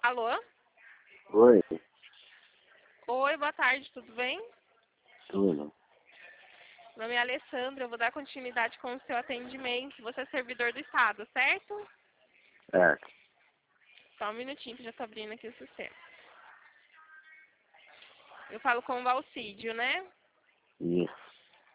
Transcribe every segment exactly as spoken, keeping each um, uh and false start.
Alô? Oi, Oi, boa tarde, tudo bem? tudo. Meu nome é Alessandra, eu vou dar continuidade com o seu atendimento. Você é servidor do Estado, certo? Certo. Só um minutinho que já estou abrindo aqui o sistema. Eu falo com o Valcídio, né? Isso.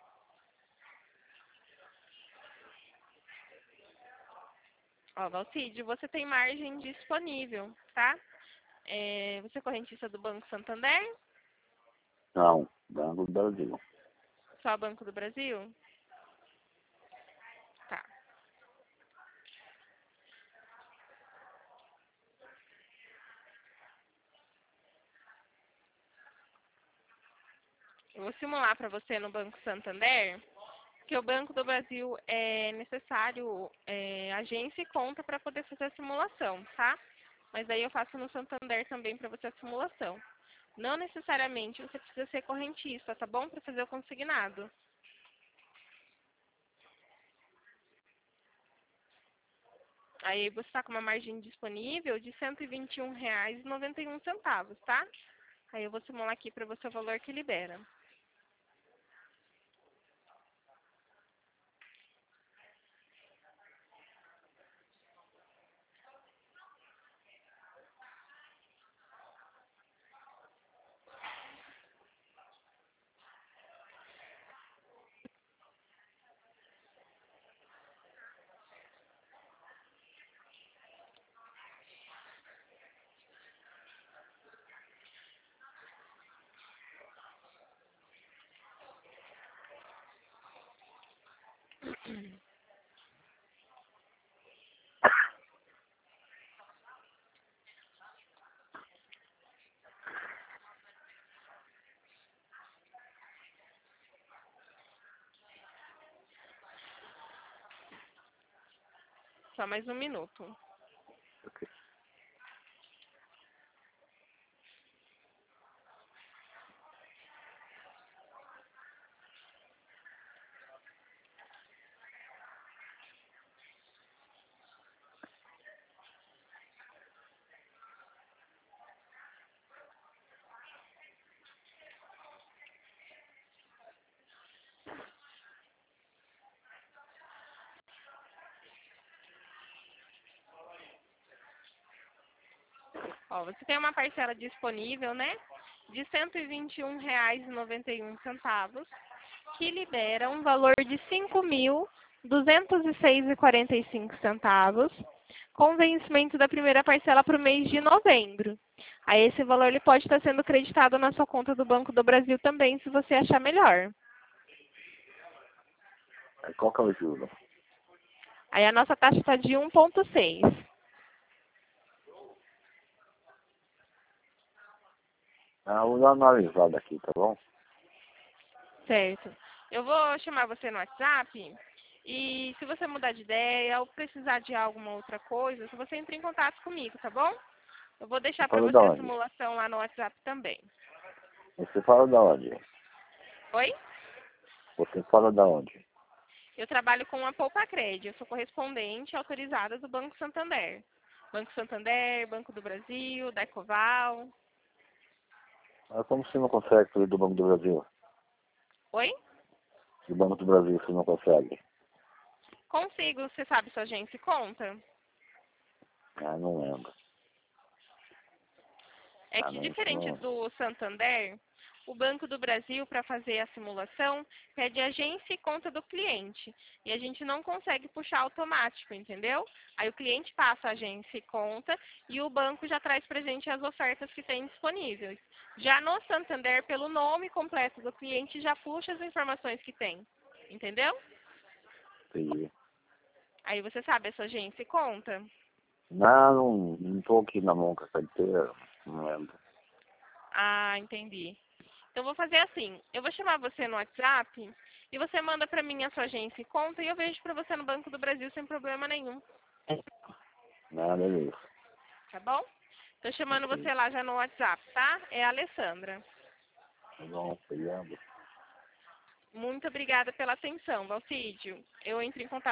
Ó, Valcídio, você tem margem disponível, tá? É, você é correntista do Banco Santander? Não, Banco do Brasil. Só Banco do Brasil? Tá. Eu vou simular para você no Banco Santander, que o Banco do Brasil é necessário é, agência e conta para poder fazer a simulação, tá? Mas aí eu faço no Santander também para você a simulação. Não necessariamente você precisa ser correntista, tá bom? Para fazer o consignado. Aí você está com uma margem disponível de cento e vinte e um reais e noventa e um centavos, tá? Aí eu vou simular aqui para você o valor que libera. Só mais um minuto. Ok. Ó, você tem uma parcela disponível, né? De cento e vinte e um reais e noventa e um centavos, que libera um valor de cinco mil duzentos e seis reais e quarenta e cinco centavos, com vencimento da primeira parcela para o mês de novembro. Aí esse valor ele pode estar sendo creditado na sua conta do Banco do Brasil também, se você achar melhor. Aí qual que é o juro? Aí a nossa taxa está de um vírgula seis. Ah, vou dar uma analisada aqui, tá bom? Certo. Eu vou chamar você no WhatsApp e se você mudar de ideia ou precisar de alguma outra coisa, se você entra em contato comigo, tá bom? Eu vou Você deixar para fala da você a onde? simulação lá no WhatsApp também. Você fala da onde? Oi? Você fala da onde? Eu trabalho com a Poupa Cred, eu sou correspondente autorizada do Banco Santander. Banco Santander, Banco do Brasil, da Ecoval. Ah, como você não consegue fazer do Banco do Brasil? Oi? Do Banco do Brasil você não consegue? Consigo, você sabe sua agência e conta? Ah, não lembro. É Ah, que não, isso diferente não. do Santander, o Banco do Brasil, para fazer a simulação, pede agência e conta do cliente. E a gente não consegue puxar automático, entendeu? Aí o cliente passa a agência e conta e o banco já traz para a gente as ofertas que tem disponíveis. Já no Santander, pelo nome completo do cliente, já puxa as informações que tem. Entendeu? Entendi. Aí você sabe a sua agência e conta? Não, não, não tô aqui na mão com a carteira. Não lembro. Ah, entendi. Então, vou fazer assim. Eu vou chamar você no WhatsApp e você manda para mim a sua agência e conta e eu vejo para você no Banco do Brasil sem problema nenhum. Nada disso. Tá bom? Tô chamando Ok. você lá já no WhatsApp, tá? É a Alessandra. Tá bom, obrigado. Muito obrigada pela atenção, Valcídio. Eu entro em contato